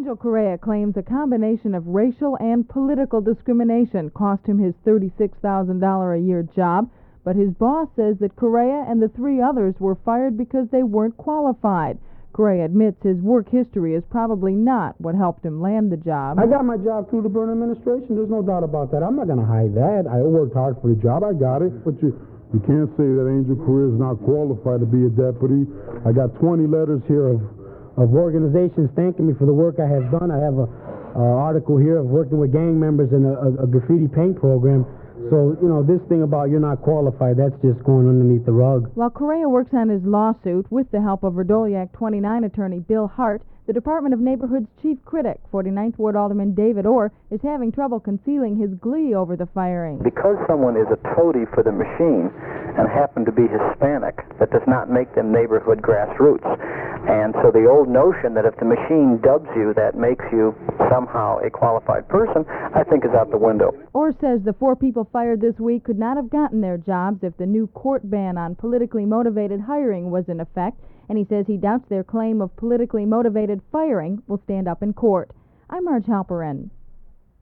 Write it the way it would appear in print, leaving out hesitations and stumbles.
Angel Correa claims a combination of racial and political discrimination cost him his $36,000 a year job, but his boss says that Correa and the three others were fired because they weren't qualified. Correa admits his work history is probably not what helped him land the job. I got my job through the Byrne administration. There's no doubt about that. I'm not going to hide that. I worked hard for the job. I got it. But you can't say that Angel Correa is not qualified to be a deputy. I got 20 letters here of organizations thanking me for the work I have done. I have an article here of working with gang members in a graffiti paint program. So, this thing about you're not qualified, that's just going underneath the rug. While Correa works on his lawsuit with the help of Radoliac 29 attorney Bill Hart, the Department of Neighborhood's chief critic, 49th Ward Alderman David Orr, is having trouble concealing his glee over the firing. Because someone is a toady for the machine and happen to be Hispanic, that does not make them neighborhood grassroots. And so the old notion that if the machine dubs you, that makes you somehow a qualified person, I think is out the window. Orr says the 4 people fired this week could not have gotten their jobs if the new court ban on politically motivated hiring was in effect, and he says he doubts their claim of politically motivated firing will stand up in court. I'm Marge Halperin.